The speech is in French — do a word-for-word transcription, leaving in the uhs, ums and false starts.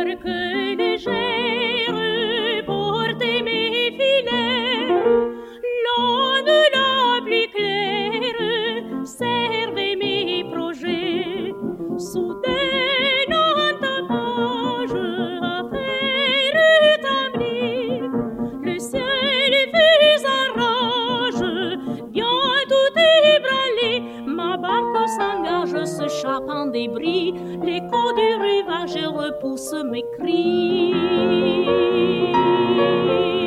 barque légère portait mes filets. L'aune la plus claire servait mes projets. Soudain un tapage à faire établir. Le ciel fut en rage, bien tout ébranlé. Ma barque s'engage, se chape en débris. L'écho du rivage repousse mes cris.